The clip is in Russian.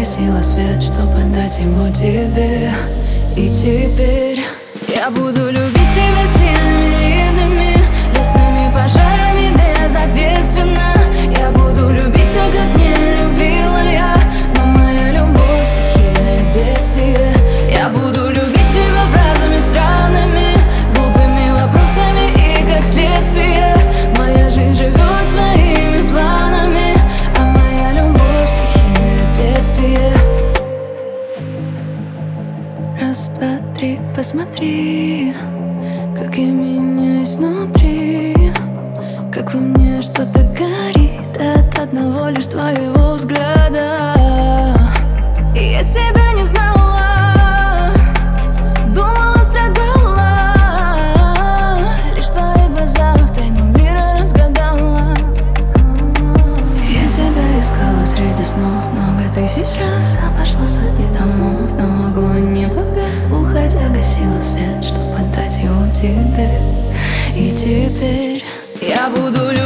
гасила свет, чтоб отдать его тебе. И теперь я буду любить тебя сильными ливнями, лесными пожарами безответственно. Я буду любить так, как не любила я, но моя любовь стихийное бедствие. Я буду любить тебя фразами странными, глупыми вопросами и как следствие. Моя жизнь живет своими планами, а моя любовь стихийное бедствие. Раз, два, три, посмотри, как я меняюсь внутри, как во мне что-то горит от одного лишь твоего взгляда. И я себя не знала, думала, страдала, лишь в твоих глазах тайну мира разгадала. Я тебя искала среди снов много тысяч раз, обошла сотни домов, но огонь не погас. Уходя гасила свет, чтоб отдать его тебе. И теперь я буду любить